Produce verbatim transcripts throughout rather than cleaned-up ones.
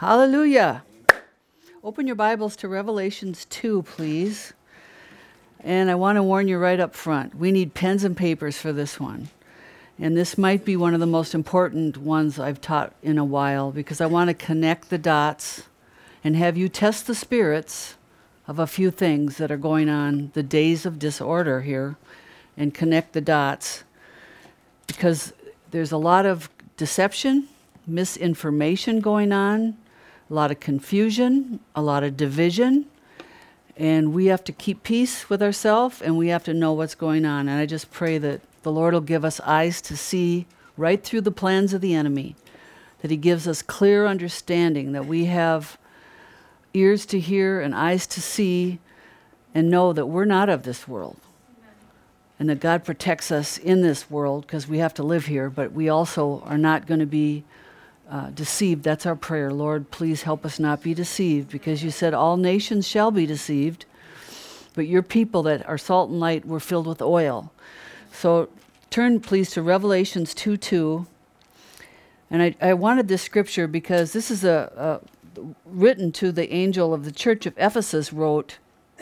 Hallelujah. Open your Bibles to Revelations two, please. And I want to warn you right up front, we need pens and papers for this one. And this might be one of the most important ones I've taught in a while, because I want to connect the dots and have you test the spirits of a few things that are going on, the days of disorder here, and connect the dots. Because there's a lot of deception, misinformation going on, a lot of confusion, a lot of division, and we have to keep peace with ourselves, and we have to know what's going on. And I just pray that the Lord will give us eyes to see right through the plans of the enemy, that he gives us clear understanding, that we have ears to hear and eyes to see and know that we're not of this world. Amen. And that God protects us in this world because we have to live here, but we also are not going to be uh, deceived. That's our prayer. Lord, please help us not be deceived, because you said all nations shall be deceived, but your people that are salt and light were filled with oil. So turn, please, to Revelations two two. And I, I wanted this scripture because this is a, a written to the angel of the church of Ephesus wrote,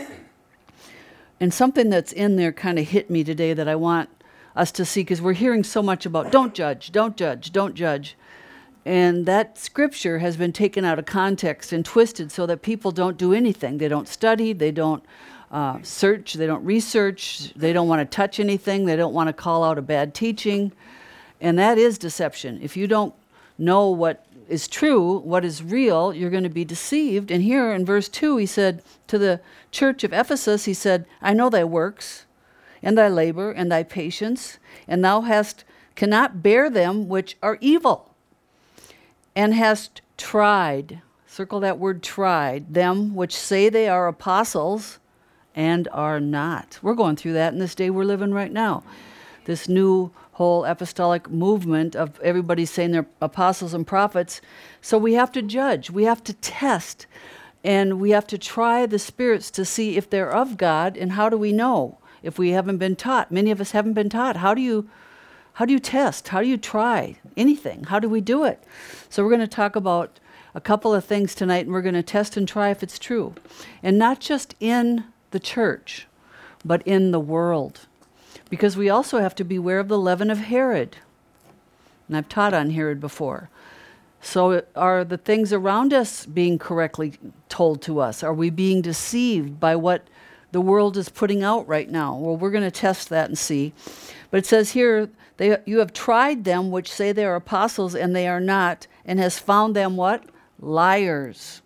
and something that's in there kind of hit me today that I want us to see, because we're hearing so much about don't judge, don't judge, don't judge. And that scripture has been taken out of context and twisted so that people don't do anything. They don't study, they don't uh, search, they don't research, they don't want to touch anything, they don't want to call out a bad teaching. And that is deception. If you don't know what is true, what is real, you're going to be deceived. And here in verse two, he said to the church of Ephesus, he said, I know thy works, and thy labor, and thy patience, and thou hast cannot bear them which are evil, and hast tried, circle that word tried, them which say they are apostles and are not. We're going through that in this day we're living right now. This new whole apostolic movement of everybody saying they're apostles and prophets. So we have to judge, we have to test, and we have to try the spirits to see if they're of God. And how do we know if we haven't been taught? Many of us haven't been taught. How do you how do you test? How do you try anything? How do we do it? So we're going to talk about a couple of things tonight, and we're going to test and try if it's true. And not just in the church, but in the world. Because we also have to beware of the leaven of Herod. And I've taught on Herod before. So are the things around us being correctly told to us? Are we being deceived by what the world is putting out right now? Well, we're going to test that and see. But it says here, they, you have tried them which say they are apostles and they are not, and has found them what? Liars.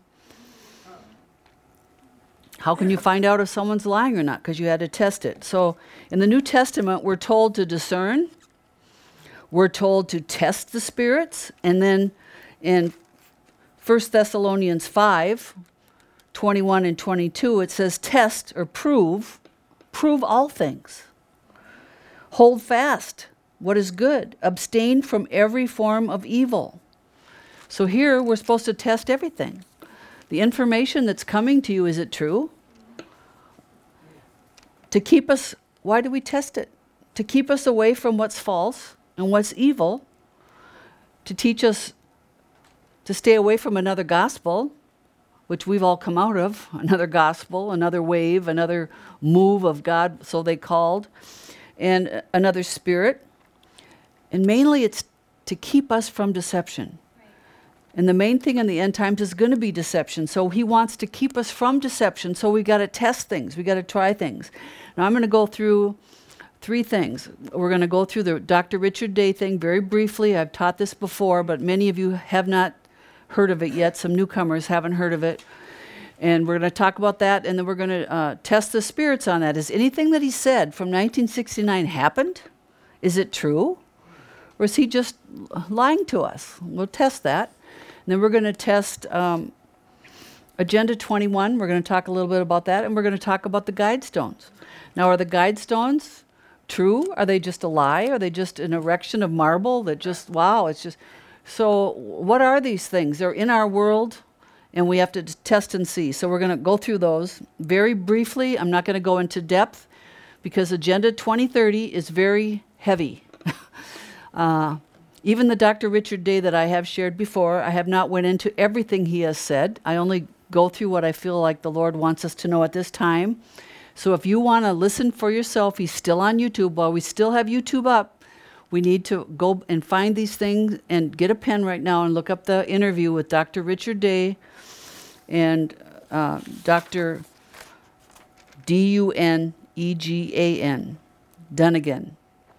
How can you find out if someone's lying or not? Because you had to test it. So in the New Testament, we're told to discern. We're told to test the spirits. And then in First Thessalonians five, twenty-one and twenty-two, it says test or prove, prove all things. Hold fast what is good. Abstain from every form of evil. So here we're supposed to test everything. The information that's coming to you, is it true? To keep us, why do we test it? To keep us away from what's false and what's evil. To teach us to stay away from another gospel, which we've all come out of. Another gospel, another wave, another move of God, so they called. And another spirit. And mainly it's to keep us from deception. And the main thing in the end times is going to be deception. So he wants to keep us from deception. So we got to test things. We got to try things. Now I'm going to go through three things. We're going to go through the Doctor Richard Day thing very briefly. I've taught this before, but many of you have not heard of it yet. Some newcomers haven't heard of it. And we're going to talk about that, and then we're going to uh, test the spirits on that. Is anything that he said from nineteen sixty-nine happened? Is it true? Or is he just lying to us? We'll test that. And then we're going to test um, Agenda twenty-one. We're going to talk a little bit about that, and we're going to talk about the guide stones. Now, are the guide stones true? Are they just a lie? Are they just an erection of marble that just, wow, it's just... So what are these things? They're in our world, and we have to test and see. So we're going to go through those very briefly. I'm not going to go into depth because Agenda twenty thirty is very heavy. uh, Even the Doctor Richard Day that I have shared before, I have not went into everything he has said. I only go through what I feel like the Lord wants us to know at this time. So if you want to listen for yourself, he's still on YouTube. While we still have YouTube up, we need to go and find these things and get a pen right now and look up the interview with Doctor Richard Day and uh, Doctor D U N E G A N, Dunnigan.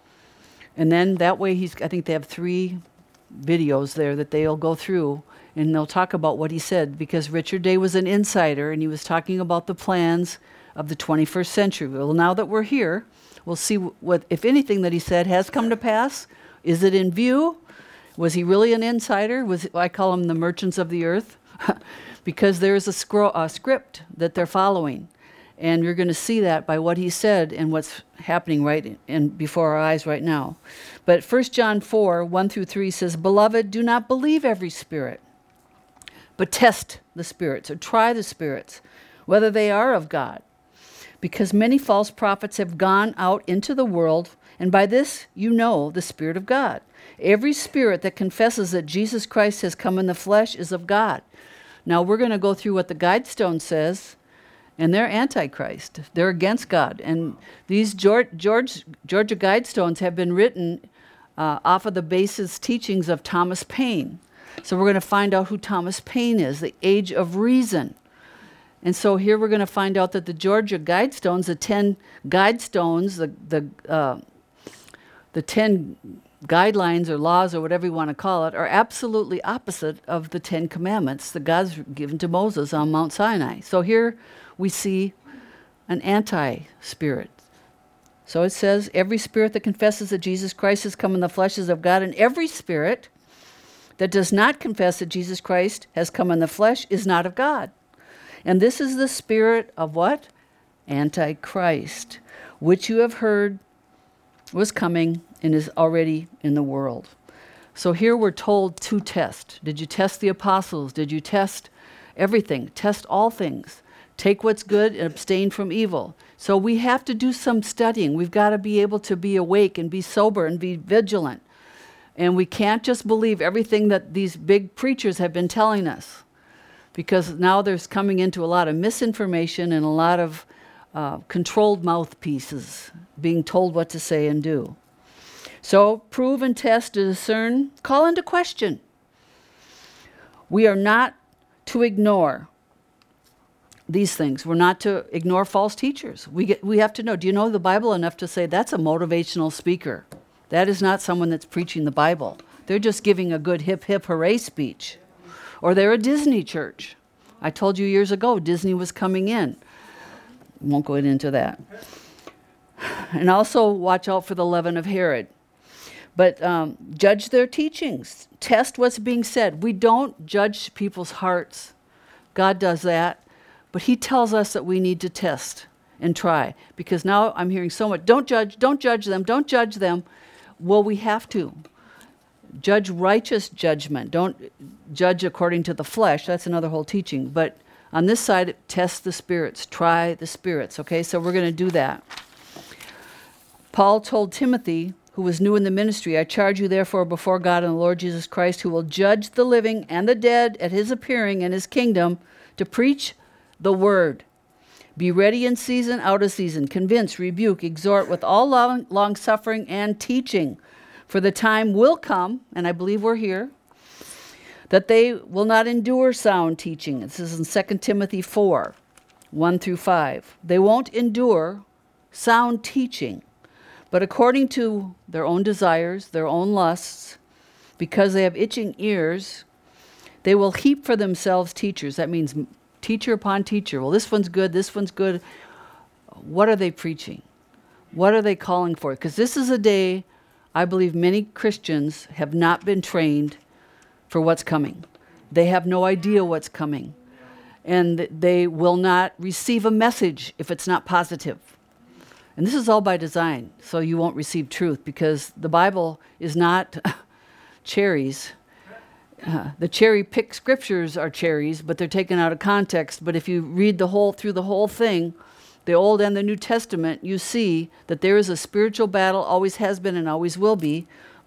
And then that way, he's. I think they have three videos there that they'll go through, and they'll talk about what he said, because Richard Day was an insider, and he was talking about the plans of the twenty-first century. Well, now that we're here, we'll see what, if anything that he said has come to pass. Is it in view? Was he really an insider? Was I call him the merchants of the earth? Because there's a, scro- a script that they're following. And you're going to see that by what he said and what's happening right in, in before our eyes right now. But First John four, one through three says, "Beloved, do not believe every spirit, but test the spirits," or try the spirits, whether they are of God. Because many false prophets have gone out into the world, and by this you know the Spirit of God. Every spirit that confesses that Jesus Christ has come in the flesh is of God. Now we're going to go through what the Guidestone says, and they're antichrist. They're against God. And these George, George, Georgia Guidestones have been written uh, off of the basis teachings of Thomas Paine. So we're going to find out who Thomas Paine is, the Age of Reason. And so here we're going to find out that the Georgia Guidestones, the ten Guidestones, the the uh, the ten guidelines or laws or whatever you want to call it, are absolutely opposite of the Ten Commandments that God's given to Moses on Mount Sinai. So here we see an anti-spirit. So it says, every spirit that confesses that Jesus Christ has come in the flesh is of God, and every spirit that does not confess that Jesus Christ has come in the flesh is not of God. And this is the spirit of what? Antichrist, which you have heard was coming and is already in the world. So here we're told to test. Did you test the apostles? Did you test everything? Test all things. Take what's good and abstain from evil. So we have to do some studying. We've got to be able to be awake and be sober and be vigilant. And we can't just believe everything that these big preachers have been telling us, because now there's coming into a lot of misinformation and a lot of uh, controlled mouthpieces being told what to say and do. So prove and test, to discern, call into question. We are not to ignore these things. We're not to ignore false teachers. We get, we have to know, do you know the Bible enough to say that's a motivational speaker? That is not someone that's preaching the Bible. They're just giving a good hip, hip, hooray speech. Or they're a Disney church. I told you years ago Disney was coming in. Won't go into that. And also watch out for the leaven of Herod. But um, judge their teachings. Test what's being said. We don't judge people's hearts. God does that. But he tells us that we need to test and try. Because now I'm hearing so much, don't judge, don't judge them, don't judge them. Well, we have to. Judge righteous judgment. Don't judge according to the flesh. That's another whole teaching. But on this side, test the spirits. Try the spirits. Okay, so we're going to do that. Paul told Timothy, who was new in the ministry, I charge you therefore before God and the Lord Jesus Christ, who will judge the living and the dead at his appearing in his kingdom, to preach the word. Be ready in season, out of season. Convince, rebuke, exhort with all long, long suffering and teaching. For the time will come, and I believe we're here, that they will not endure sound teaching. This is in Second Timothy four, one through five. They won't endure sound teaching, but according to their own desires, their own lusts, because they have itching ears, they will heap for themselves teachers. That means teacher upon teacher. Well, this one's good, this one's good. What are they preaching? What are they calling for? Because this is a day, I believe many Christians have not been trained for what's coming. They have no idea what's coming. And they will not receive a message if it's not positive. And this is all by design, so you won't receive truth, because the Bible is not cherries. Uh, the cherry-picked scriptures are cherries, but they're taken out of context. But if you read the whole through the whole thing, the Old and the New Testament, you see that there is a spiritual battle, always has been and always will be,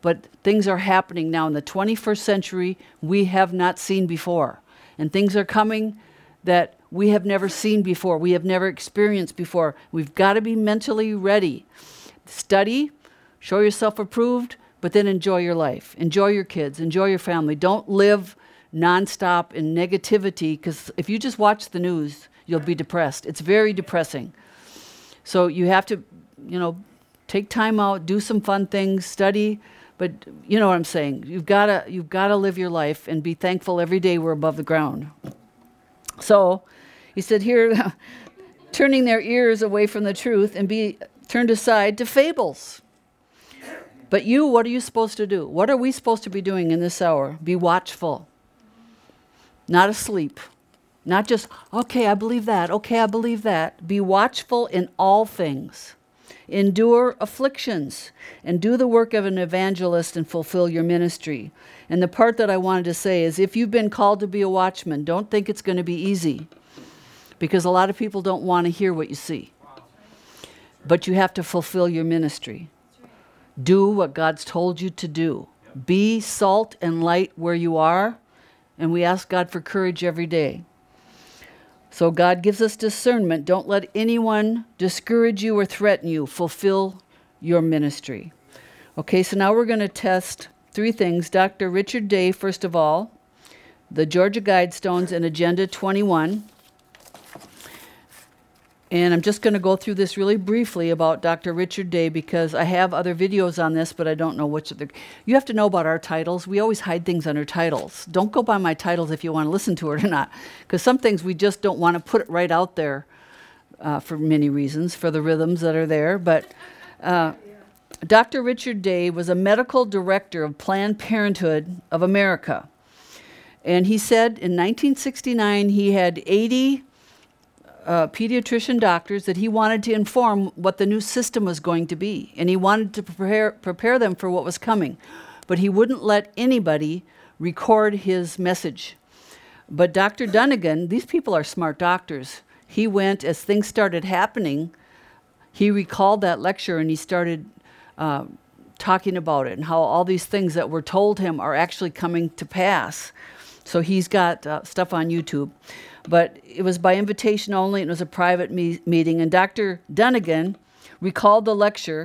but things are happening now in the twenty-first century we have not seen before. And things are coming that we have never seen before, we have never experienced before. We've got to be mentally ready. Study, show yourself approved, but then enjoy your life. Enjoy your kids, enjoy your family. Don't live nonstop in negativity, because if you just watch the news, you'll be depressed. It's very depressing. So you have to, you know, take time out, do some fun things, study, but you know what I'm saying. You've got to you've got to live your life and be thankful every day we're above the ground. So he said here, turning their ears away from the truth and be turned aside to fables. But you, what are you supposed to do? What are we supposed to be doing in this hour? Be watchful, not asleep. Not just, okay, I believe that, okay, I believe that. Be watchful in all things. Endure afflictions and do the work of an evangelist and fulfill your ministry. And the part that I wanted to say is, if you've been called to be a watchman, don't think it's going to be easy, because a lot of people don't want to hear what you see. But you have to fulfill your ministry. Do what God's told you to do. Be salt and light where you are, and we ask God for courage every day. So God gives us discernment. Don't let anyone discourage you or threaten you. Fulfill your ministry. Okay, so now we're going to test three things. Doctor Richard Day, first of all, the Georgia Guidestones and Agenda twenty-one. And I'm just going to go through this really briefly about Doctor Richard Day, because I have other videos on this, but I don't know which of the... You have to know about our titles. We always hide things under titles. Don't go by my titles if you want to listen to it or not, because some things we just don't want to put it right out there uh, for many reasons, for the rhythms that are there. But uh, Doctor Richard Day was a medical director of Planned Parenthood of America. And he said in nineteen sixty-nine he had eighty Uh, pediatrician doctors that he wanted to inform what the new system was going to be. And he wanted to prepare prepare them for what was coming. But he wouldn't let anybody record his message. But Doctor Dunnigan, these people are smart doctors. He went, as things started happening, he recalled that lecture and he started uh, talking about it and how all these things that were told him are actually coming to pass. So he's got uh, stuff on YouTube. But it was by invitation only, and it was a private me- meeting. And Doctor Dunnigan recalled the lecture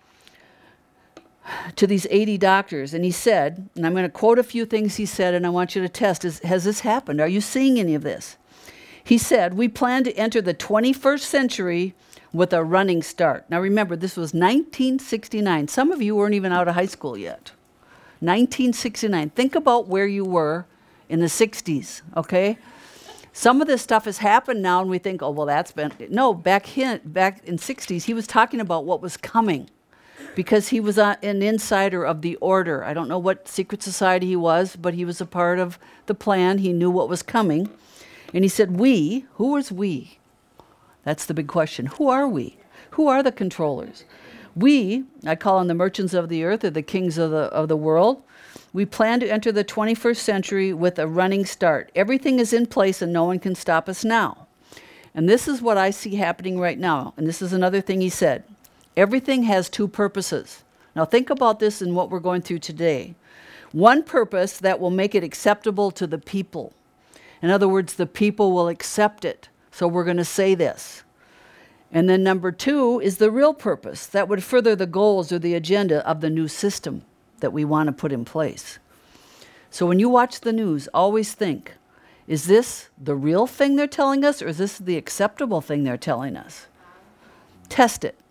to these eighty doctors. And he said, and I'm going to quote a few things he said, and I want you to test, is, has this happened? Are you seeing any of this? He said, we plan to enter the twenty-first century with a running start. Now remember, this was nineteen sixty-nine. Some of you weren't even out of high school yet. nineteen sixty-nine. Think about where you were in the sixties, okay? Some of this stuff has happened now, and we think, oh, well, that's been... No, back in, back in sixties, he was talking about what was coming, because he was a, an insider of the order. I don't know what secret society he was, but he was a part of the plan. He knew what was coming. And he said, we, who was we? That's the big question. Who are we? Who are the controllers? We, I call them the merchants of the earth, or the kings of the of the world. We plan to enter the twenty-first century with a running start. Everything is in place and no one can stop us now. And this is what I see happening right now. And this is another thing he said. Everything has two purposes. Now think about this and what we're going through today. One purpose that will make it acceptable to the people. In other words, the people will accept it. So we're going to say this. And then number two is the real purpose that would further the goals or the agenda of the new system that we want to put in place. So when you watch the news, always think, is this the real thing they're telling us, or is this the acceptable thing they're telling us? Test it.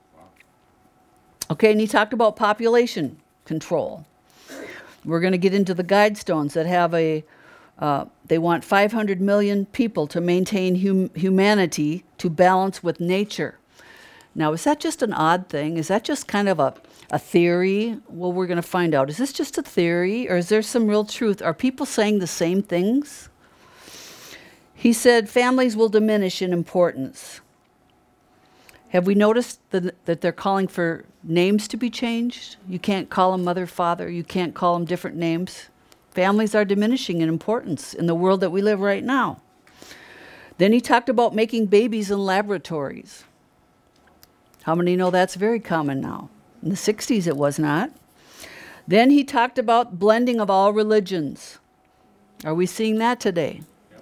Okay, and he talked about population control. We're going to get into the Guidestones that have a, uh, they want five hundred million people to maintain hum- humanity to balance with nature. Now, is that just an odd thing? Is that just kind of a A theory? Well, we're going to find out. Is this just a theory, or is there some real truth? Are people saying the same things? He said families will diminish in importance. Have we noticed that, that they're calling for names to be changed? You can't call them mother, father. You can't call them different names. Families are diminishing in importance in the world that we live right now. Then he talked about making babies in laboratories. How many know that's very common now? In the sixties, it was not. Then he talked about blending of all religions. Are we seeing that today? Yep.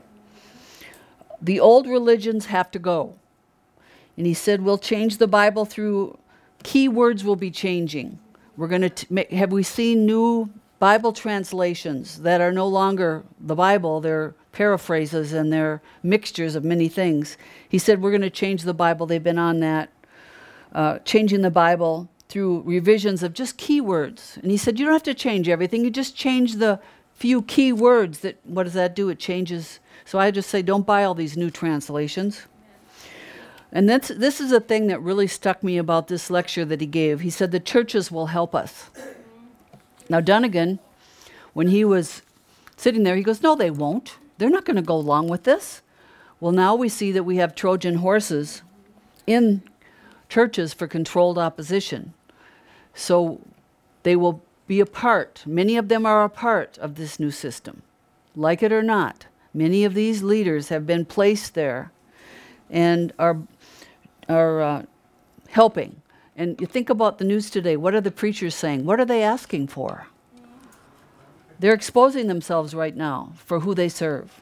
The old religions have to go. And he said, we'll change the Bible through, key words will be changing. We're going to, have we seen new Bible translations that are no longer the Bible, they're paraphrases and they're mixtures of many things. He said, we're going to change the Bible. They've been on that, uh, changing the Bible through revisions of just key words. And he said, you don't have to change everything. You just change the few key words. That, what does that do? It changes. So I just say, don't buy all these new translations. And that's, this is a thing that really stuck me about this lecture that he gave. He said, the churches will help us. Now, Dunnigan, when he was sitting there, he goes, no, they won't. They're not going to go along with this. Well, now we see that we have Trojan horses in churches for controlled opposition. So they will be a part. Many of them are a part of this new system. Like it or not, many of these leaders have been placed there and are, are uh, helping. And you think about the news today. What are the preachers saying? What are they asking for? They're exposing themselves right now for who they serve.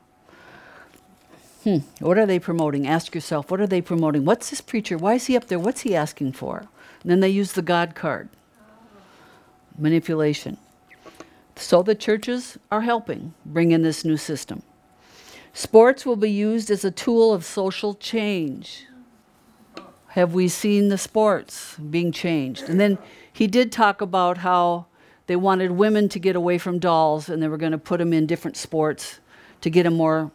Hmm. What are they promoting? Ask yourself, what are they promoting? What's this preacher? Why is he up there? What's he asking for? And then they use the God card. Manipulation. So the churches are helping bring in this new system. Sports will be used as a tool of social change. Have we seen the sports being changed? And then he did talk about how they wanted women to get away from dolls and they were going to put them in different sports to get them more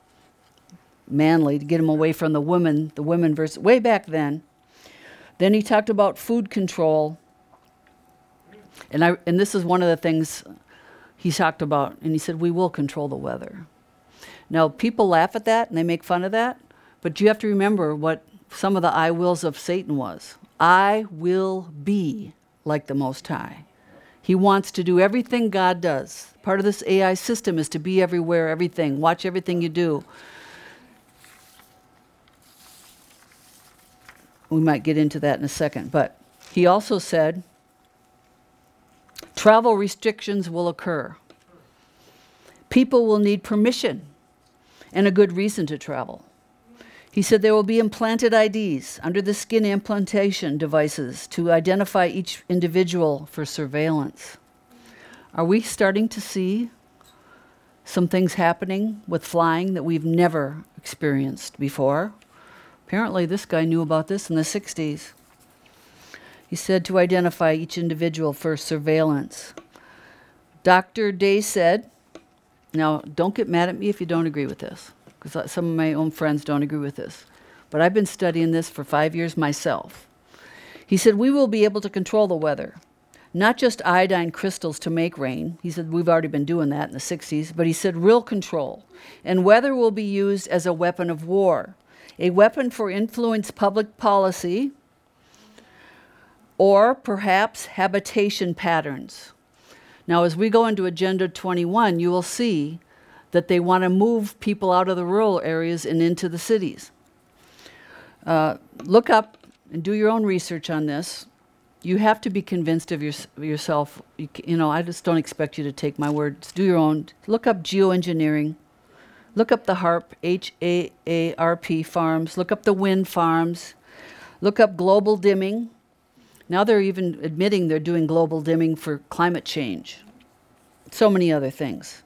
manly, to get them away from the women, the women versus, way back then. Then he talked about food control. And I and this is one of the things he talked about. And he said, we will control the weather. Now, people laugh at that and they make fun of that. But you have to remember what some of the I wills of Satan was. I will be like the Most High. He wants to do everything God does. Part of this A I system is to be everywhere, everything. Watch everything you do. We might get into that in a second. But he also said, travel restrictions will occur. People will need permission and a good reason to travel. He said there will be implanted I Ds, under the skin implantation devices, to identify each individual for surveillance. Are we starting to see some things happening with flying that we've never experienced before? Apparently this guy knew about this in the sixties. He said to identify each individual for surveillance. Doctor Day said, now don't get mad at me if you don't agree with this, because some of my own friends don't agree with this. But I've been studying this for five years myself. He said, we will be able to control the weather. Not just iodine crystals to make rain. He said, we've already been doing that in the sixties. But he said, real control. And weather will be used as a weapon of war. A weapon for influence public policy, or perhaps habitation patterns. Now, as we go into Agenda twenty-one, you will see that they want to move people out of the rural areas and into the cities. Uh, look up and do your own research on this. You have to be convinced of your, yourself. You, you know, I just don't expect you to take my words. Do your own. Look up geoengineering. Look up the HAARP, H A A R P farms. Look up the wind farms. Look up global dimming. Now they're even admitting they're doing global dimming for climate change. So many other things.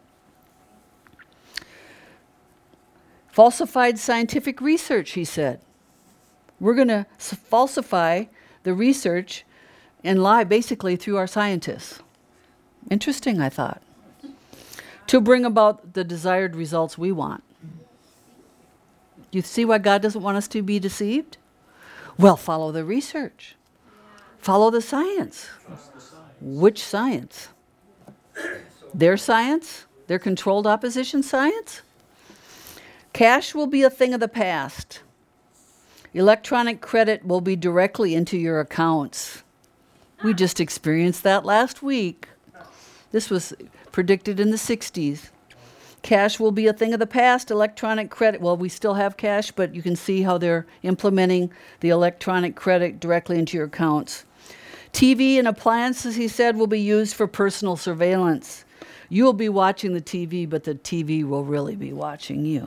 Falsified scientific research, he said. We're going to s- falsify the research and lie basically through our scientists. Interesting, I thought. To bring about the desired results we want. You see why God doesn't want us to be deceived? Well, follow the research. Follow the science. Trust the science. Which science? Their science? Their controlled opposition science? Cash will be a thing of the past. Electronic credit will be directly into your accounts. We just experienced that last week. This was predicted in the sixties. Cash will be a thing of the past. Electronic credit, well, we still have cash, but you can see how they're implementing the electronic credit directly into your accounts. T V and appliances, he said, will be used for personal surveillance. You'll be watching the T V, but the T V will really be watching you.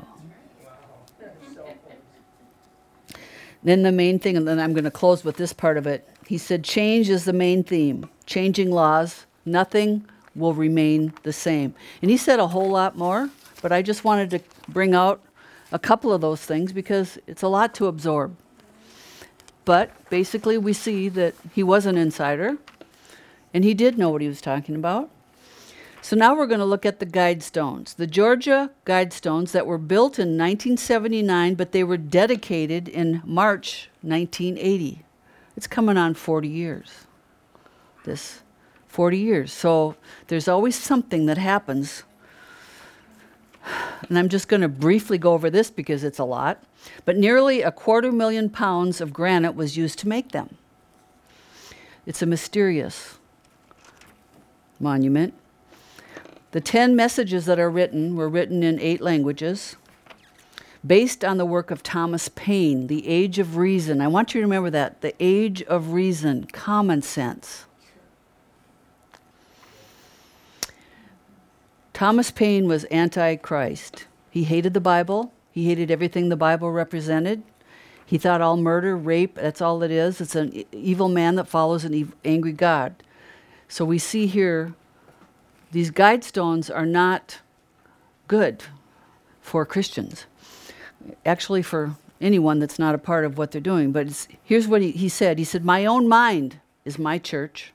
Then the main thing, and then I'm going to close with this part of it. He said, change is the main theme. Changing laws, nothing will remain the same. And he said a whole lot more, but I just wanted to bring out a couple of those things because it's a lot to absorb. But basically we see that he was an insider, and he did know what he was talking about. So now we're going to look at the Guidestones. The Georgia Guidestones that were built in nineteen seventy-nine, but they were dedicated in March nineteen eighty. It's coming on forty years. This forty years. So there's always something that happens. And I'm just going to briefly go over this because it's a lot. But nearly a quarter million pounds of granite was used to make them. It's a mysterious monument. The ten messages that are written were written in eight languages, based on the work of Thomas Paine, The Age of Reason. I want you to remember that, The Age of Reason, common sense. Thomas Paine was anti-Christ. He hated the Bible. He hated everything the Bible represented. He thought all murder, rape, that's all it is. It's an e- evil man that follows an ev- angry God. So we see here, these Guidestones are not good for Christians. Actually, for anyone that's not a part of what they're doing. But it's, here's what he, he said. He said, my own mind is my church.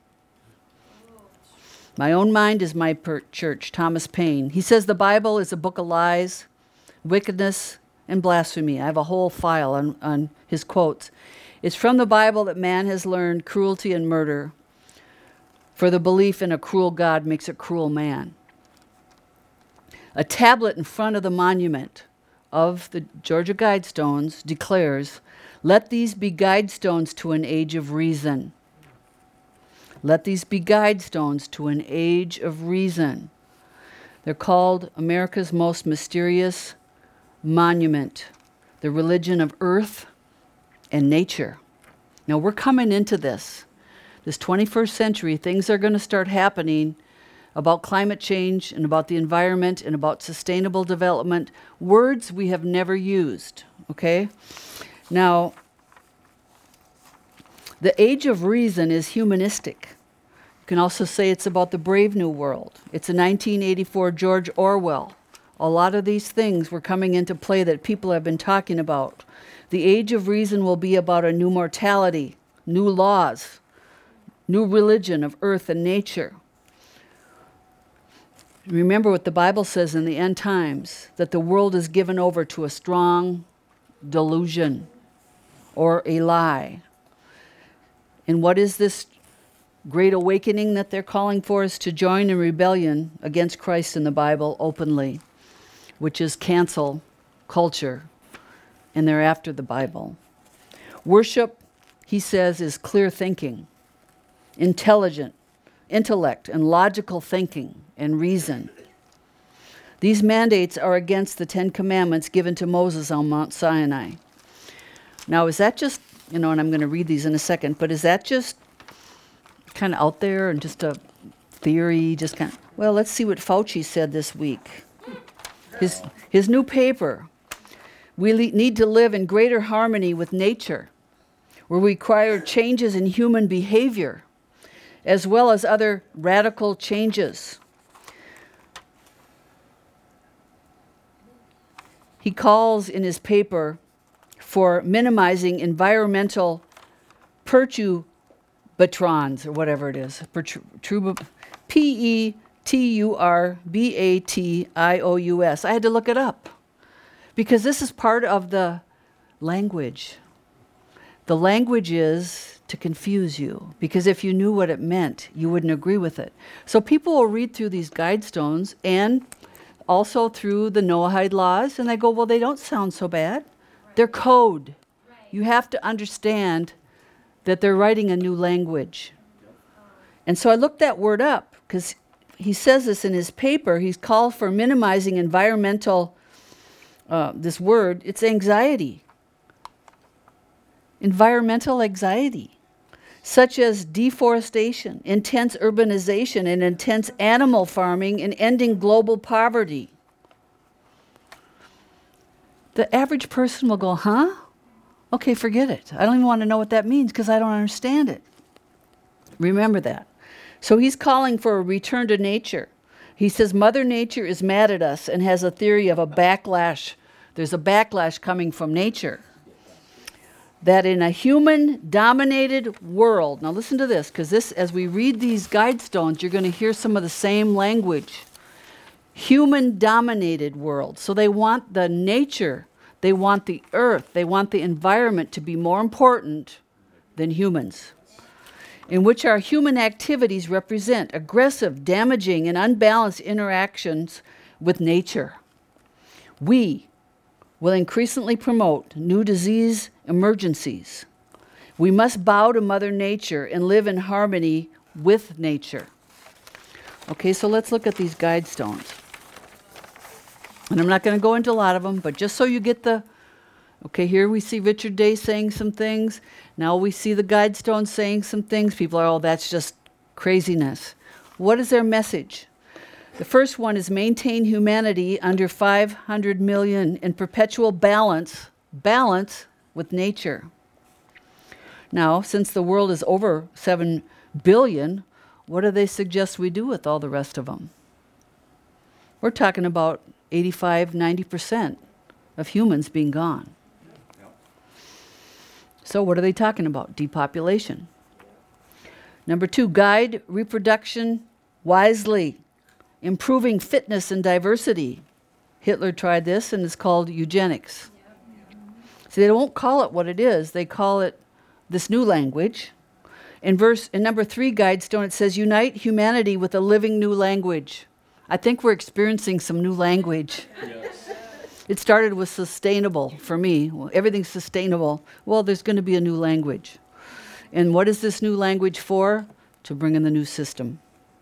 My own mind is my per- church, Thomas Paine. He says the Bible is a book of lies, wickedness, and blasphemy. I have a whole file on, on his quotes. It's from the Bible that man has learned cruelty and murder, for the belief in a cruel God makes a cruel man. A tablet in front of the monument of the Georgia Guidestones declares, let these be guidestones to an age of reason. Let these be guidestones to an age of reason. They're called America's most mysterious monument, the religion of earth and nature. Now we're coming into this. This twenty-first century, things are going to start happening about climate change and about the environment and about sustainable development, words we have never used, okay? Now, the age of reason is humanistic. You can also say it's about the brave new world. It's a nineteen eighty-four George Orwell. A lot of these things were coming into play that people have been talking about. The age of reason will be about a new mortality, new laws, new religion of earth and nature. Remember what the Bible says in the end times, that the world is given over to a strong delusion or a lie. And what is this great awakening that they're calling for us to join in rebellion against Christ in the Bible openly, which is cancel culture, and they're after the Bible. Worship, he says, is clear thinking, intelligent, intellect, and logical thinking and reason. These mandates are against the Ten Commandments given to Moses on Mount Sinai. Now, is that just, you know, and I'm going to read these in a second, but is that just kind of out there and just a theory, just kind of, well, let's see what Fauci said this week. His, his new paper, we le- need to live in greater harmony with nature, where we require changes in human behavior, as well as other radical changes. He calls in his paper for minimizing environmental perturbations, or whatever it is, Perturb- P E T U R B A T I O U S. I had to look it up because this is part of the language. The language is to confuse you, because if you knew what it meant, you wouldn't agree with it. So people will read through these Guidestones and also through the Noahide laws, and they go, well, they don't sound so bad. Right. They're code. Right. You have to understand that they're writing a new language. And so I looked that word up, because he says this in his paper. He's called for minimizing environmental, uh, this word, it's anxiety. Environmental anxiety. such as deforestation, intense urbanization, and intense animal farming, and ending global poverty. The average person will go, huh? Okay, forget it. I don't even want to know what that means because I don't understand it. Remember that. So he's calling for a return to nature. He says Mother Nature is mad at us and has a theory of a backlash. There's a backlash coming from nature. That in a human-dominated world, now listen to this, because this, as we read these guide stones, you're going to hear some of the same language. Human-dominated world. So they want the nature, they want the earth, they want the environment to be more important than humans, in which our human activities represent aggressive, damaging, and unbalanced interactions with nature. We will increasingly promote new disease emergencies. We must bow to Mother Nature and live in harmony with nature. Okay, so let's look at these guide stones. And I'm not going to go into a lot of them, but just so you get the, okay, here we see Richard Day saying some things. Now we see the guide stones saying some things. People are, oh, that's just craziness. What is their message? The first one is maintain humanity under five hundred million in perpetual balance, balance with nature. Now, since the world is over seven billion, what do they suggest we do with all the rest of them? We're talking about eighty-five, ninety percent of humans being gone. So what are they talking about? Depopulation. Number two, guide reproduction wisely. Improving fitness and diversity. Hitler tried this and it's called eugenics. So they won't call it what it is. They call it this new language. In verse, in number three guide stone, it says, unite humanity with a living new language. I think we're experiencing some new language. Yes. It started with sustainable for me. Well, everything's sustainable. Well, there's going to be a new language. And what is this new language for? To bring in the new system.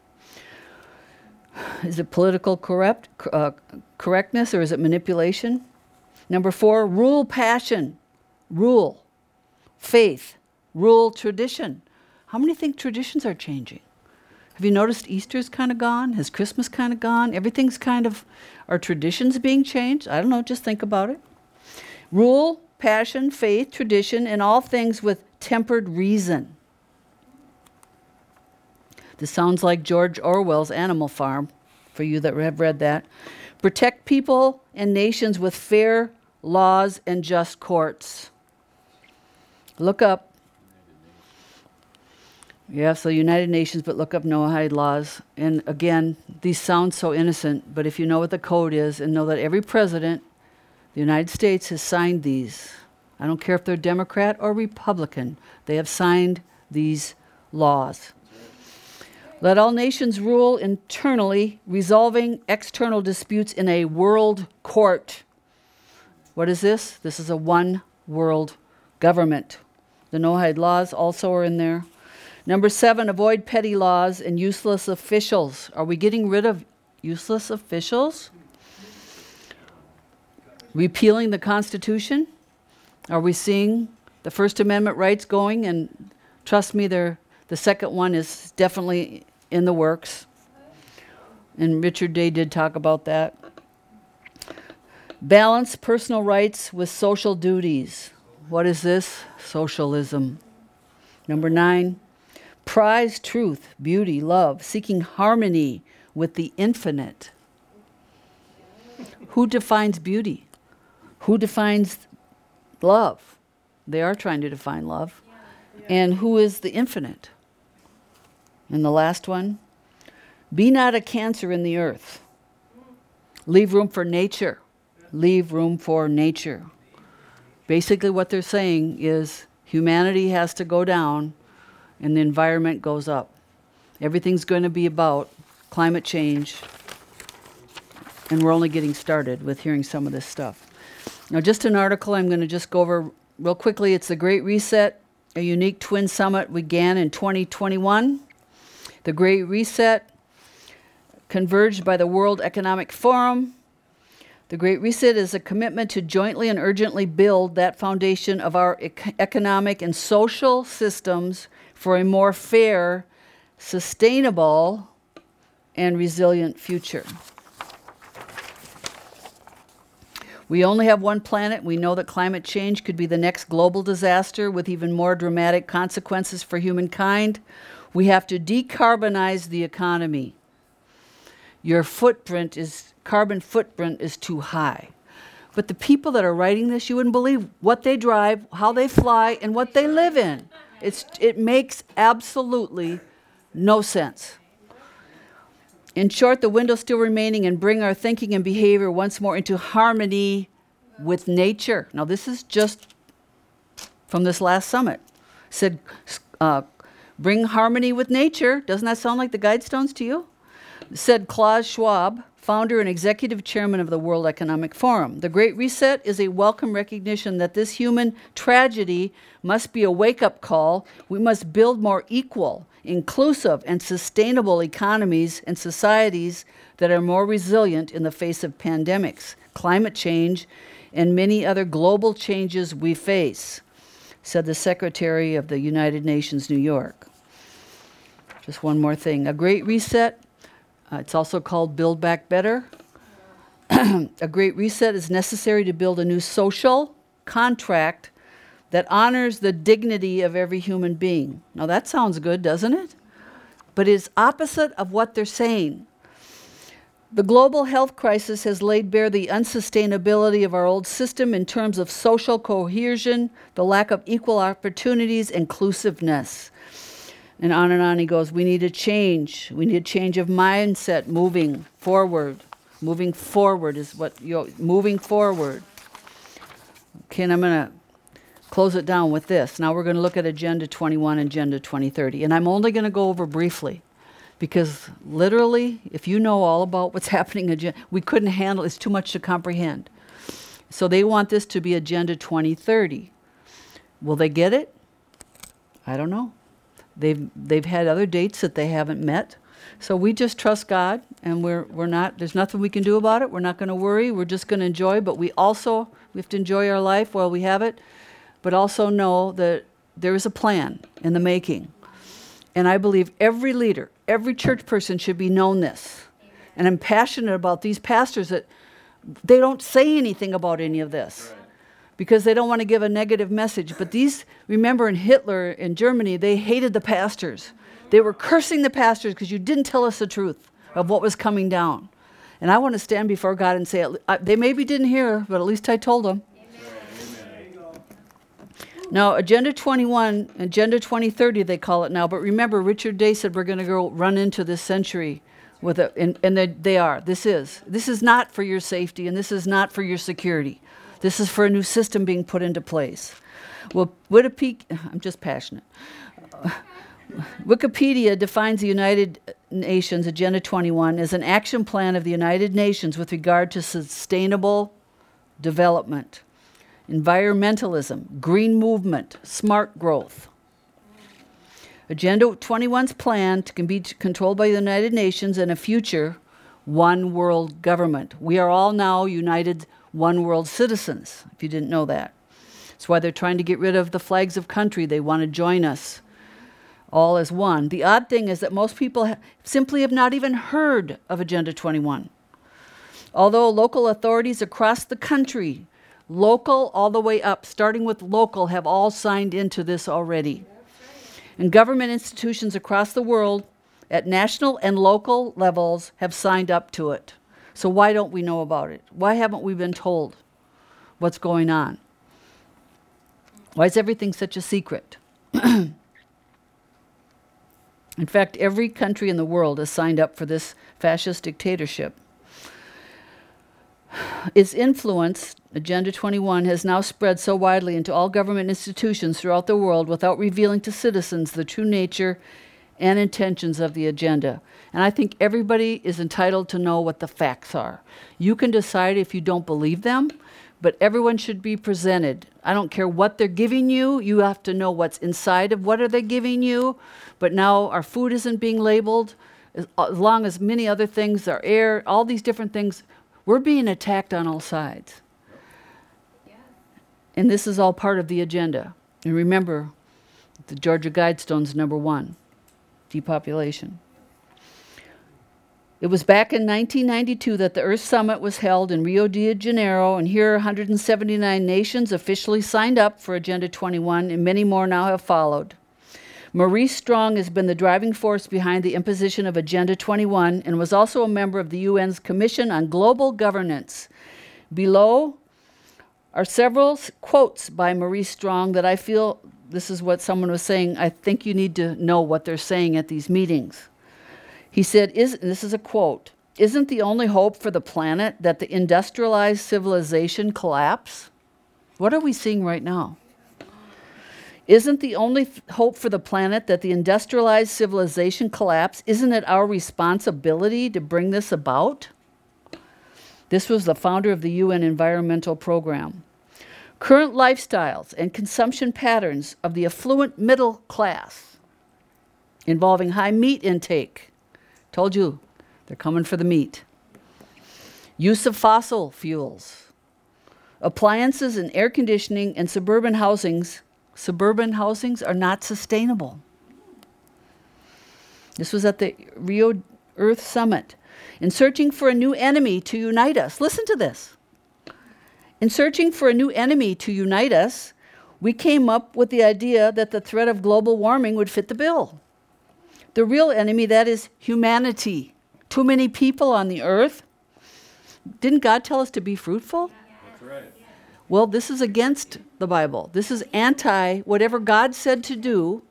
Is it political corrupt, uh, correctness or is it manipulation? Number four, rule passion, rule, faith, rule tradition. How many think traditions are changing? Have you noticed Easter's kind of gone? Has Christmas kind of gone? Everything's kind of, are traditions being changed? I don't know, just think about it. Rule, passion, faith, tradition, and all things with tempered reason. This sounds like George Orwell's Animal Farm, for you that have read that. Protect people and nations with fair laws and just courts. Look up. Yeah, so United Nations, but look up Noahide laws. And again, these sound so innocent, but if you know what the code is and know that every president, the United States has signed these. I don't care if they're Democrat or Republican. They have signed these laws. Let all nations rule internally, resolving external disputes in a world court. What is this? This is a one world government. The Noahide laws also are in there. Number seven, avoid petty laws and useless officials. Are we getting rid of useless officials? Repealing the Constitution? Are we seeing the First Amendment rights going? And trust me, they're, the second one is definitely in the works. And Richard Day did talk about that. Balance personal rights with social duties. What is this? Socialism. Number nine, prize truth, beauty, love, seeking harmony with the infinite. Who defines beauty? Who defines love? They are trying to define love. Yeah. Yeah. And who is the infinite? And the last one, be not a cancer in the earth. Leave room for nature. Leave room for nature. Basically what they're saying is humanity has to go down and the environment goes up. Everything's going to be about climate change. And we're only getting started with hearing some of this stuff. Now, just an article I'm going to just go over real quickly. It's the Great Reset, a unique twin summit began in twenty twenty-one. The Great Reset, converged by the World Economic Forum. The Great Reset is a commitment to jointly and urgently build that foundation of our ec- economic and social systems for a more fair, sustainable, and resilient future. We only have one planet. We know that climate change could be the next global disaster with even more dramatic consequences for humankind. We have to decarbonize the economy. Your footprint is, carbon footprint is too high. But the people that are writing this, you wouldn't believe what they drive, how they fly, and what they live in. It's, it makes absolutely no sense. In short, the window still remaining and bring our thinking and behavior once more into harmony with nature. Now, this is just from this last summit. It said, uh, bring harmony with nature. Doesn't that sound like the Guidestones to you? Said Klaus Schwab, founder and executive chairman of the World Economic Forum. The Great Reset is a welcome recognition that this human tragedy must be a wake-up call. We must build more equal, inclusive, and sustainable economies and societies that are more resilient in the face of pandemics, climate change, and many other global changes we face, said the Secretary of the United Nations, New York. Just one more thing. A Great Reset, uh, it's also called Build Back Better. A Great Reset is necessary to build a new social contract that honors the dignity of every human being. Now that sounds good, doesn't it? But it's opposite of what they're saying. The global health crisis has laid bare the unsustainability of our old system in terms of social cohesion, the lack of equal opportunities, inclusiveness. And on and on he goes, we need a change. We need a change of mindset, moving forward. Moving forward is what you're, moving forward. Okay, and I'm going to close it down with this. Now we're going to look at Agenda twenty-one and Agenda twenty thirty. And I'm only going to go over briefly because literally, if you know all about what's happening, we couldn't handle it. It's too much to comprehend. So they want this to be Agenda twenty thirty. Will they get it? I don't know. They've they've had other dates that they haven't met. So we just trust God, and we're we're not, there's nothing we can do about it. We're not going to worry. We're just going to enjoy, but we also, we have to enjoy our life while we have it, but also know that there is a plan in the making. And I believe every leader, every church person should be known this. Amen. And I'm passionate about these pastors that they don't say anything about any of this. Right. Because they don't want to give a negative message. But these, remember in Hitler in Germany, they hated the pastors. They were cursing the pastors because you didn't tell us the truth of what was coming down. And I want to stand before God and say, they maybe didn't hear, but at least I told them. Amen. Now, Agenda twenty-one, Agenda twenty thirty, they call it now. But remember, Richard Day said we're going to go run into this century with it, and, and they, they are. This is. This is not for your safety, and this is not for your security. This is for a new system being put into place. Well, Wikipedia, I'm just passionate. Uh, Wikipedia defines the United Nations Agenda twenty-one as an action plan of the United Nations with regard to sustainable development, environmentalism, green movement, smart growth. Agenda twenty-one's plan can be controlled by the United Nations and a future one world government. We are all now united one world citizens, if you didn't know that. That's why they're trying to get rid of the flags of country. They want to join us all as one. The odd thing is that most people ha- simply have not even heard of Agenda twenty-one. Although local authorities across the country, local all the way up, starting with local, have all signed into this already. And government institutions across the world at national and local levels have signed up to it. So why don't we know about it? Why haven't we been told what's going on? Why is everything such a secret? In fact, every country in the world has signed up for this fascist dictatorship. Its influence, Agenda twenty-one, has now spread so widely into all government institutions throughout the world without revealing to citizens the true nature and intentions of the agenda. And I think everybody is entitled to know what the facts are. You can decide if you don't believe them, but everyone should be presented. I don't care what they're giving you. You have to know what's inside of what are they giving you. But now our food isn't being labeled, as, as long as many other things, our air, all these different things. We're being attacked on all sides. Yeah. And this is all part of the agenda. And remember, The Georgia Guidestone's number one, depopulation. It was back in nineteen ninety-two that the Earth Summit was held in Rio de Janeiro, and here one hundred seventy-nine nations officially signed up for Agenda twenty-one, and many more now have followed. Maurice Strong has been the driving force behind the imposition of Agenda twenty-one and was also a member of the U N's Commission on Global Governance. Below are several quotes by Maurice Strong that I feel, this is what someone was saying, I think you need to know what they're saying at these meetings. He said, is, and this is a quote, "Isn't the only hope for the planet that the industrialized civilization collapse?" What are we seeing right now? Isn't the only f- hope for the planet that the industrialized civilization collapse? Isn't it our responsibility to bring this about? This was the founder of the U N Environmental Program. Current lifestyles and consumption patterns of the affluent middle class, involving high meat intake. Told you, they're coming for the meat. Use of fossil fuels. Appliances and air conditioning and suburban housings, suburban housings are not sustainable. This was at the Rio Earth Summit. In searching for a new enemy to unite us, listen to this. In searching for a new enemy to unite us, we came up with the idea that the threat of global warming would fit the bill. The real enemy, that is humanity. Too many people on the earth. Didn't God tell us to be fruitful? That's right. Well, this is against the Bible. This is anti whatever God said to do.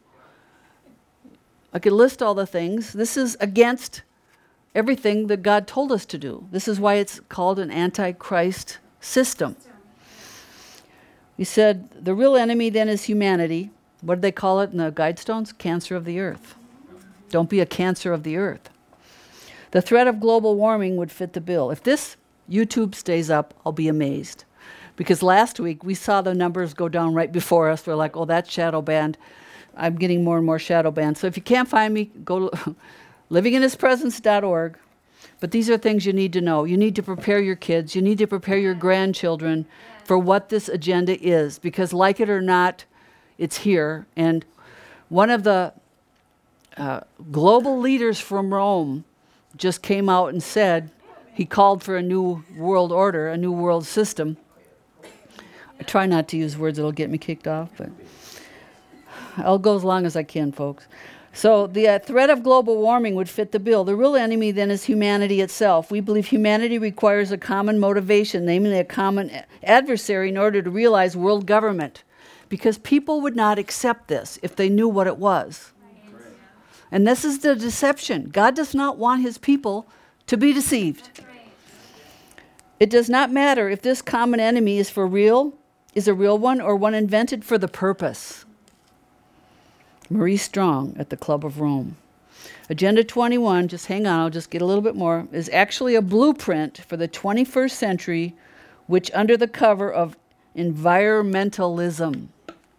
I could list all the things. This is against everything that God told us to do. This is why it's called an antichrist system. He said, the real enemy then is humanity. What did they call it in the Guidestones? Cancer of the earth. Don't be a cancer of the earth. The threat of global warming would fit the bill. If this YouTube stays up, I'll be amazed. Because last week we saw the numbers go down right before us. We're like, oh, that's shadow banned. I'm getting more and more shadow banned. So if you can't find me, go to living in his presence dot org. But these are things you need to know. You need to prepare your kids. You need to prepare your grandchildren for what this agenda is. Because like it or not, it's here. And one of the uh, global leaders from Rome just came out and said he called for a new world order, a new world system. I try not to use words that'll get me kicked off, but I'll go as long as I can, folks. So the uh, threat of global warming would fit the bill. The real enemy then is humanity itself. We believe humanity requires a common motivation, namely a common adversary, in order to realize world government, because people would not accept this if they knew what it was. And this is the deception. God does not want his people to be deceived. It does not matter if this common enemy is for real, is a real one, or one invented for the purpose. Maurice Strong at the Club of Rome. Agenda twenty-one, just hang on, I'll just get a little bit more, is actually a blueprint for the twenty-first century, which under the cover of environmentalism.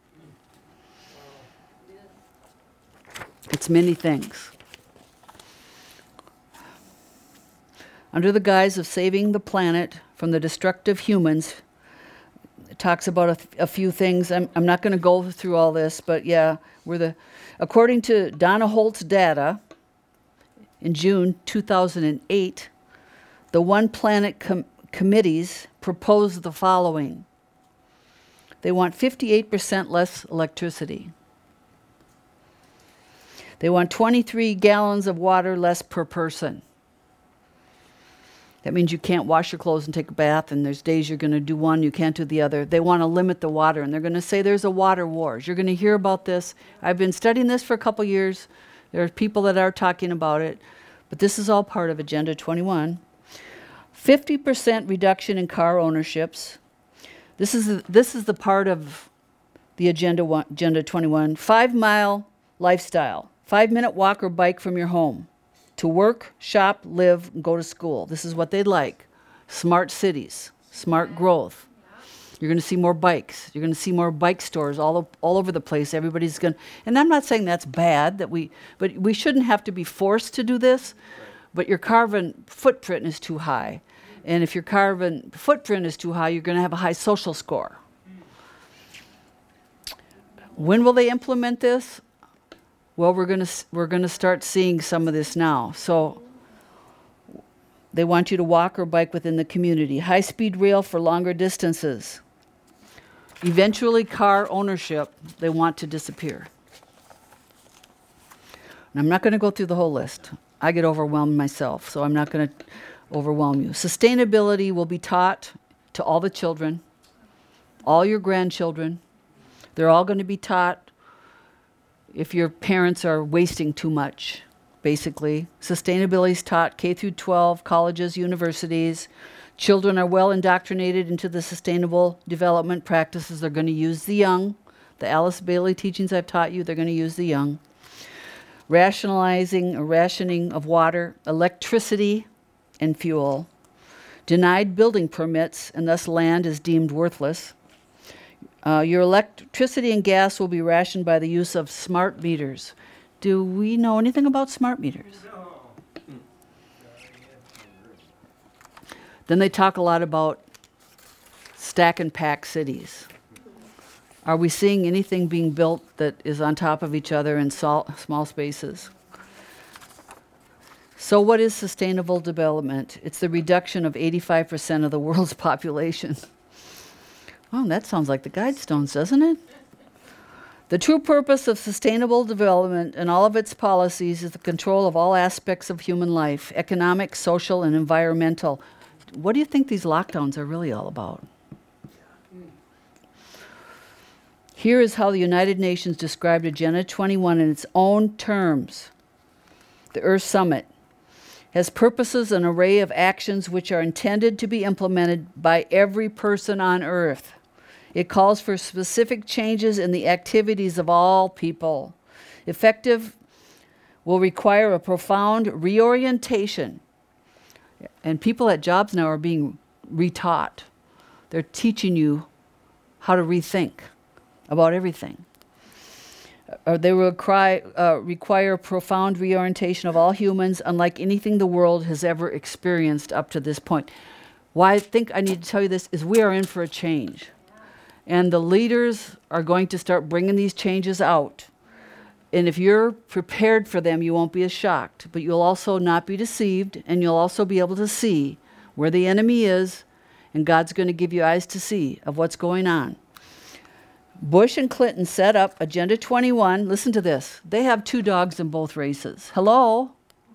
It's many things. Under the guise of saving the planet from the destructive humans, it talks about a, th- a few things. I'm, I'm not going to go through all this, but yeah, we're the, according to Donna Holt's data, in June two thousand eight, the One Planet com- committees proposed the following. They want fifty-eight percent less electricity. They want twenty-three gallons of water less per person. That means you can't wash your clothes and take a bath, and there's days you're going to do one, you can't do the other. They want to limit the water, and they're going to say there's a water wars. You're going to hear about this. I've been studying this for a couple years. There are people that are talking about it, but this is all part of Agenda twenty-one. fifty percent reduction in car ownerships. This is the, this is the part of the Agenda, one, Agenda twenty-one. Five-mile lifestyle. Five-minute walk or bike from your home to work, shop, live, and go to school. This is what they'd like. Smart cities, smart growth. You're going to see more bikes. You're going to see more bike stores all, o- all over the place. Everybody's going to, and I'm not saying that's bad, that we, but we shouldn't have to be forced to do this, but your carbon footprint is too high. And if your carbon footprint is too high, you're going to have a high social score. When will they implement this? Well, we're going to we're going to start seeing some of this now. So they want you to walk or bike within the community. High-speed rail for longer distances. Eventually, car ownership, they want to disappear. And I'm not going to go through the whole list. I get overwhelmed myself, so I'm not going to overwhelm you. Sustainability will be taught to all the children, all your grandchildren. They're all going to be taught if your parents are wasting too much, basically. Sustainability is taught K through twelve, colleges, universities. Children are well indoctrinated into the sustainable development practices. They're going to use the young. The Alice Bailey teachings I've taught you, they're going to use the young. Rationalizing or rationing of water, electricity, and fuel. Denied building permits, and thus land is deemed worthless. Uh, your electricity and gas will be rationed by the use of smart meters. Do we know anything about smart meters? No. Then they talk a lot about stack and pack cities. Are we seeing anything being built that is on top of each other in sol- small spaces? So what is sustainable development? It's the reduction of eighty-five percent of the world's population. Oh, that sounds like the Guidestones, doesn't it? The true purpose of sustainable development and all of its policies is the control of all aspects of human life, economic, social, and environmental. What do you think these lockdowns are really all about? Here is how the United Nations described Agenda twenty-one in its own terms. The Earth Summit has purposes and array of actions which are intended to be implemented by every person on Earth. It calls for specific changes in the activities of all people. Effective will require a profound reorientation. And people at jobs now are being retaught. They're teaching you how to rethink about everything. Or they will cry, uh, require profound reorientation of all humans, unlike anything the world has ever experienced up to this point. Why I think I need to tell you this is we are in for a change. And the leaders are going to start bringing these changes out. And if you're prepared for them, you won't be as shocked. But you'll also not be deceived, and you'll also be able to see where the enemy is, and God's going to give you eyes to see of what's going on. Bush and Clinton set up Agenda twenty-one. Listen to this. They have two dogs in both races. Hello?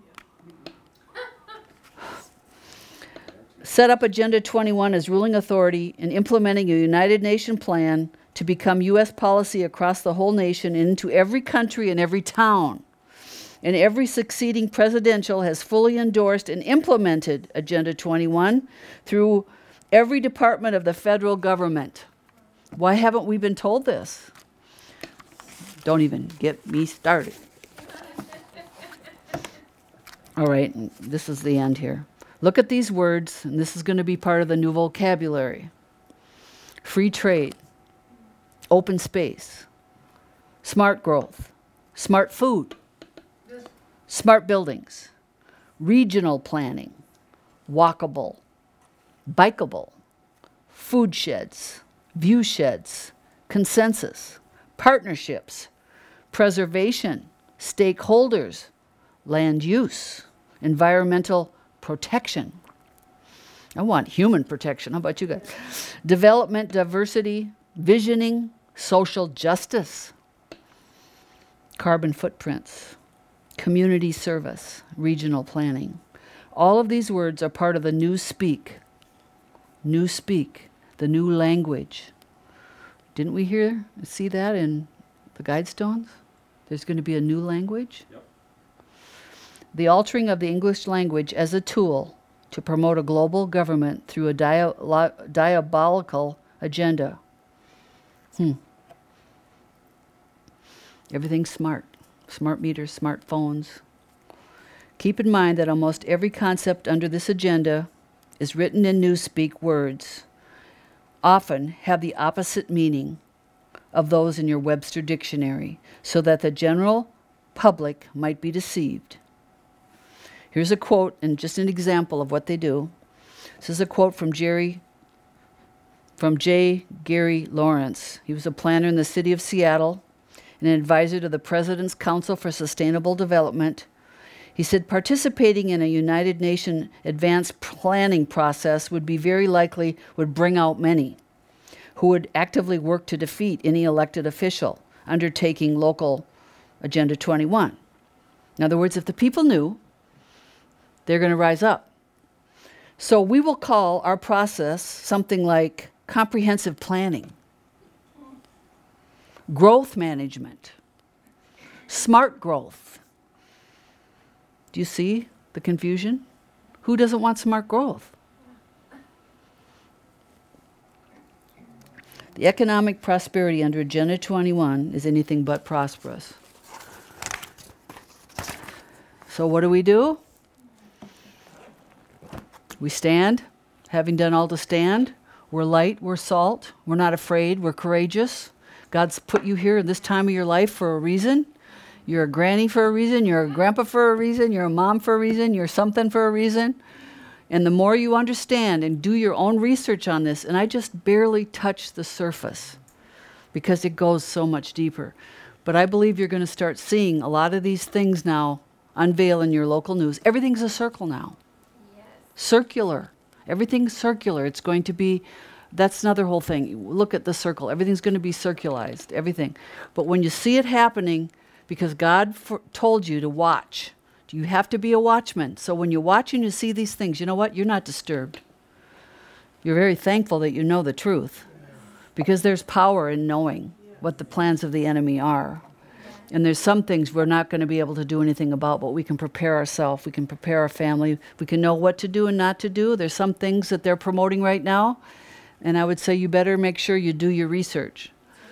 Set up Agenda twenty-one as ruling authority in implementing a United Nations plan to become U S policy across the whole nation and into every country and every town. And every succeeding presidential has fully endorsed and implemented Agenda twenty-one through every department of the federal government. Why haven't we been told this? Don't even get me started. All right, this is the end here. Look at these words, and this is going to be part of the new vocabulary. Free trade, open space, smart growth, smart food, smart buildings, regional planning, walkable, bikeable, food sheds, view sheds, consensus, partnerships, preservation, stakeholders, land use, environmental protection. I want human protection. How about you guys? Development, diversity, visioning, social justice, carbon footprints, community service, regional planning. All of these words are part of the new speak. New speak. The new language. Didn't we hear, see that in the Guidestones? There's going to be a new language. Yep. The altering of the English language as a tool to promote a global government through a dia- diabolical agenda. Hmm. Everything's smart. Smart meters, smartphones. Keep in mind that almost every concept under this agenda is written in Newspeak words, often have the opposite meaning of those in your Webster dictionary, so that the general public might be deceived. Here's a quote, and just an example of what they do. This is a quote from Jerry, from J. Gary Lawrence. He was a planner in the city of Seattle an advisor to the President's Council for Sustainable Development. He said participating in a United Nations advanced planning process would be very likely would bring out many who would actively work to defeat any elected official undertaking local Agenda twenty-one. In other words, if the people knew, they're going to rise up. So we will call our process something like comprehensive planning, growth management, smart growth. Do you see the confusion? Who doesn't want smart growth? The economic prosperity under Agenda twenty-one is anything but prosperous. So what do we do? We stand, having done all to stand. We're light, we're salt, we're not afraid, we're courageous. God's put you here in this time of your life for a reason. You're a granny for a reason, you're a grandpa for a reason, you're a mom for a reason, you're something for a reason. And the more you understand and do your own research on this, and I just barely touched the surface because it goes so much deeper. But I believe you're going to start seeing a lot of these things now unveil in your local news. Everything's a circle now. Yes. Circular. Everything's circular. It's going to be, that's another whole thing. Look at the circle. Everything's going to be circularized, everything. But when you see it happening, because God for, told you to watch, you have to be a watchman. So when you watch and you see these things, you know what? You're not disturbed. You're very thankful that you know the truth, because there's power in knowing what the plans of the enemy are. And there's some things we're not going to be able to do anything about, but we can prepare ourselves. We can prepare our family. We can know what to do and not to do. There's some things that they're promoting right now, and I would say you better make sure you do your research,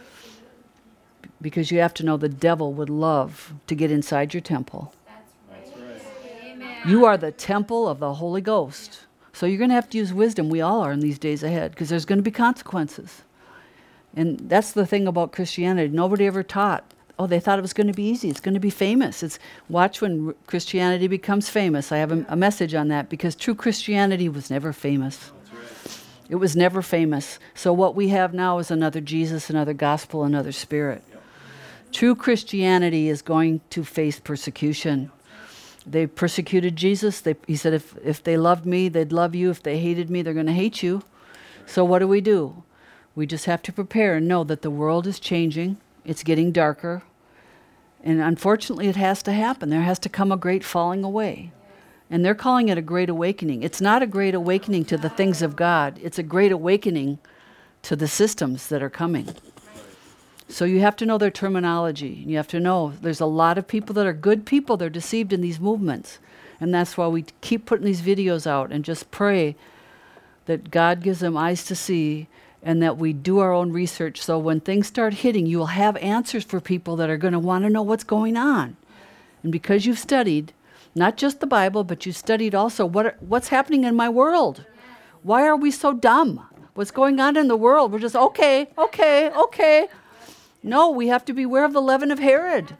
because you have to know the devil would love to get inside your temple. That's right. You are the temple of the Holy Ghost. So you're going to have to use wisdom. We all are in these days ahead, because there's going to be consequences. And that's the thing about Christianity. Nobody ever taught. Oh, they thought it was going to be easy. It's going to be famous. It's watch when r- Christianity becomes famous. I have a, a message on that, because true Christianity was never famous. Right. It was never famous. So what we have now is another Jesus, another gospel, another spirit. Yep. True Christianity is going to face persecution. They persecuted Jesus. They, he said, if, if they loved me, they'd love you. If they hated me, they're going to hate you. So what do we do? We just have to prepare and know that the world is changing. It's getting darker. And unfortunately, it has to happen. There has to come a great falling away. And they're calling it a great awakening. It's not a great awakening to the things of God. It's a great awakening to the systems that are coming. So you have to know their terminology. You have to know there's a lot of people that are good people. They're deceived in these movements. And that's why we keep putting these videos out and just pray that God gives them eyes to see, and that we do our own research, so when things start hitting, you will have answers for people that are going to want to know what's going on. And because you've studied, not just the Bible, but you studied also what are, what's happening in my world. Why are we so dumb? What's going on in the world? We're just, okay, okay, okay. No, we have to beware of the leaven of Herod.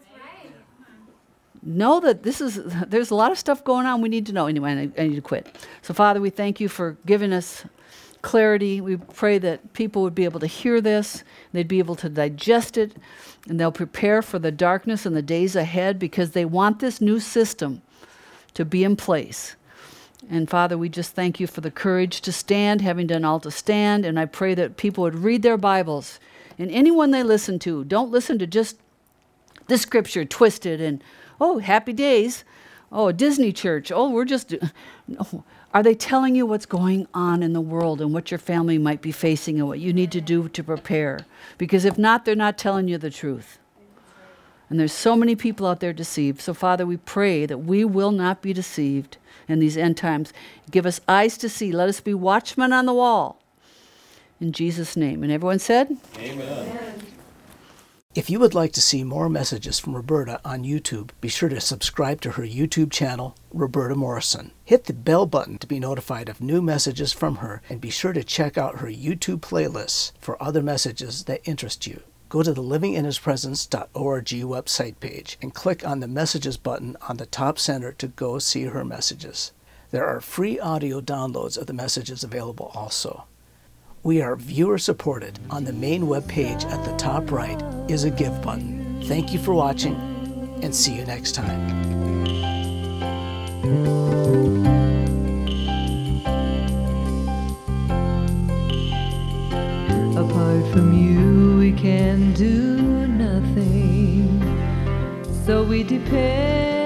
Know that this is, there's a lot of stuff going on we need to know. Anyway, I, I need to quit. So Father, we thank you for giving us clarity. We pray that people would be able to hear this, they'd be able to digest it, and they'll prepare for the darkness and the days ahead, because they want this new system to be in place. And Father, we just thank you for the courage to stand, having done all to stand, and I pray that people would read their Bibles, and anyone they listen to, don't listen to just the scripture twisted and, oh, happy days, oh, a Disney church, oh, we're just, no. Are they telling you what's going on in the world and what your family might be facing and what you need to do to prepare? Because if not, they're not telling you the truth. And there's so many people out there deceived. So Father, we pray that we will not be deceived in these end times. Give us eyes to see. Let us be watchmen on the wall. In Jesus' name. And everyone said? Amen. Amen. If you would like to see more messages from Roberta on YouTube, be sure to subscribe to her YouTube channel, Roberta Morrison. Hit the bell button to be notified of new messages from her, and be sure to check out her YouTube playlists for other messages that interest you. Go to the living in his presence dot org website page and click on the Messages button on the top center to go see her messages. There are free audio downloads of the messages available also. We are viewer supported. On the main web page at the top right is a Give button. Thank you for watching, and see you next time. Apart from you, we can do nothing, so we depend